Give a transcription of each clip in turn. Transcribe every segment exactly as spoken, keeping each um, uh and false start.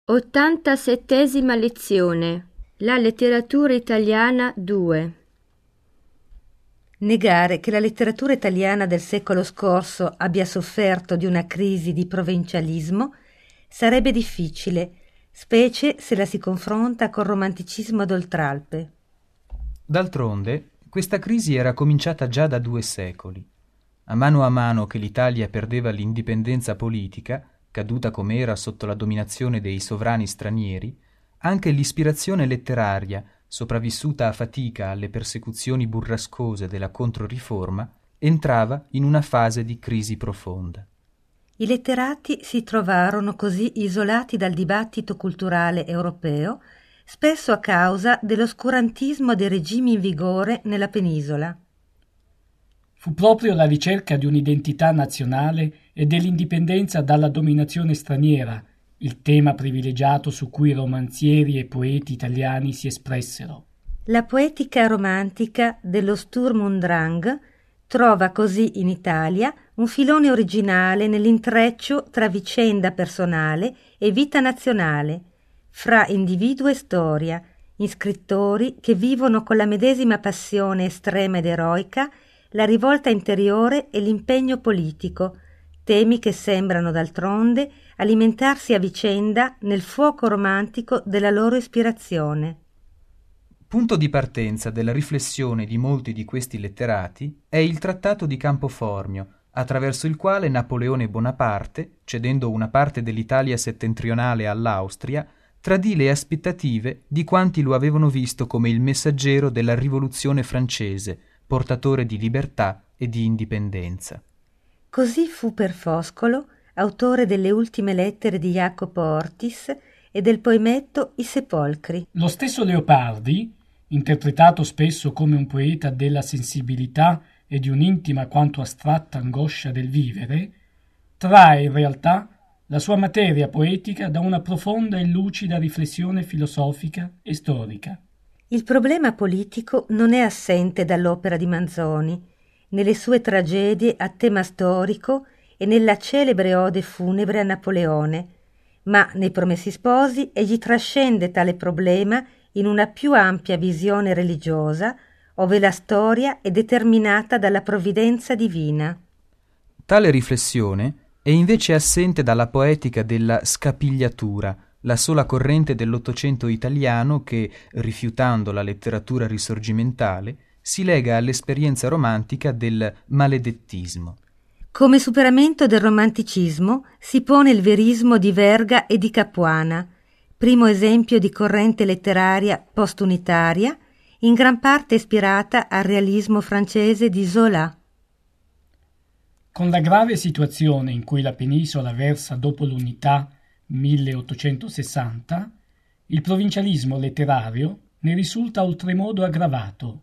ottantasettesima lezione. La letteratura italiana due. Negare che la letteratura italiana del secolo scorso abbia sofferto di una crisi di provincialismo sarebbe difficile, specie se la si confronta col romanticismo d'Oltralpe. D'altronde, questa crisi era cominciata già da due secoli. A mano a mano che l'Italia perdeva l'indipendenza politica, caduta com'era sotto la dominazione dei sovrani stranieri, anche l'ispirazione letteraria, sopravvissuta a fatica alle persecuzioni burrascose della Controriforma, entrava in una fase di crisi profonda. I letterati si trovarono così isolati dal dibattito culturale europeo, spesso a causa dell'oscurantismo dei regimi in vigore nella penisola. Fu proprio la ricerca di un'identità nazionale e dell'indipendenza dalla dominazione straniera il tema privilegiato su cui romanzieri e poeti italiani si espressero. La poetica romantica dello Sturm und Drang trova così in Italia un filone originale nell'intreccio tra vicenda personale e vita nazionale, fra individuo e storia, in scrittori che vivono con la medesima passione estrema ed eroica la rivolta interiore e l'impegno politico, temi che sembrano d'altronde alimentarsi a vicenda nel fuoco romantico della loro ispirazione. Punto di partenza della riflessione di molti di questi letterati è il Trattato di Campoformio, attraverso il quale Napoleone Bonaparte, cedendo una parte dell'Italia settentrionale all'Austria, tradì le aspettative di quanti lo avevano visto come il messaggero della rivoluzione francese, portatore di libertà e di indipendenza. Così fu per Foscolo, autore delle ultime lettere di Jacopo Ortis e del poemetto I Sepolcri. Lo stesso Leopardi, interpretato spesso come un poeta della sensibilità e di un'intima quanto astratta angoscia del vivere, trae in realtà la sua materia poetica da una profonda e lucida riflessione filosofica e storica. Il problema politico non è assente dall'opera di Manzoni, nelle sue tragedie a tema storico e nella celebre ode funebre a Napoleone, ma nei Promessi Sposi egli trascende tale problema in una più ampia visione religiosa, ove la storia è determinata dalla provvidenza divina. Tale riflessione è invece assente dalla poetica della scapigliatura, la sola corrente dell'Ottocento italiano che, rifiutando la letteratura risorgimentale, si lega all'esperienza romantica del maledettismo. Come superamento del romanticismo si pone il verismo di Verga e di Capuana, primo esempio di corrente letteraria postunitaria, in gran parte ispirata al realismo francese di Zola. Con la grave situazione in cui la penisola versa dopo l'unità milleottocentosessanta, il provincialismo letterario ne risulta oltremodo aggravato.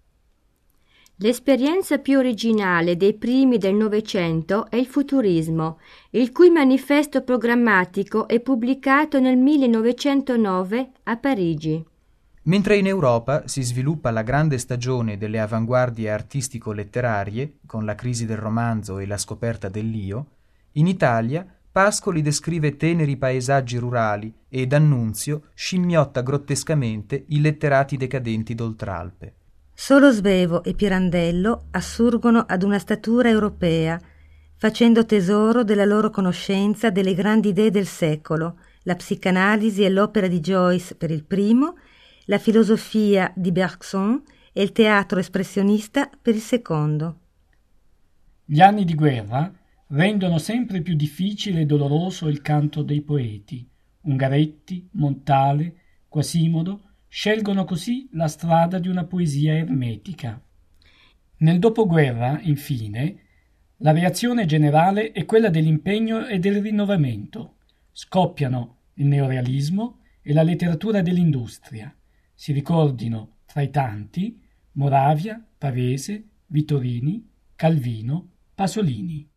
L'esperienza più originale dei primi del Novecento è il futurismo, il cui manifesto programmatico è pubblicato nel millenovecentonove a Parigi. Mentre in Europa si sviluppa la grande stagione delle avanguardie artistico-letterarie, con la crisi del romanzo e la scoperta dell'io, in Italia Pascoli descrive teneri paesaggi rurali e D'Annunzio scimmiotta grottescamente i letterati decadenti d'Oltralpe. Solo Svevo e Pirandello assurgono ad una statura europea, facendo tesoro della loro conoscenza delle grandi idee del secolo, la psicanalisi e l'opera di Joyce per il primo, la filosofia di Bergson e il teatro espressionista per il secondo. Gli anni di guerra rendono sempre più difficile e doloroso il canto dei poeti. Ungaretti, Montale, Quasimodo scelgono così la strada di una poesia ermetica. Nel dopoguerra, infine, la reazione generale è quella dell'impegno e del rinnovamento. Scoppiano il neorealismo e la letteratura dell'industria. Si ricordino, tra i tanti, Moravia, Pavese, Vittorini, Calvino, Pasolini.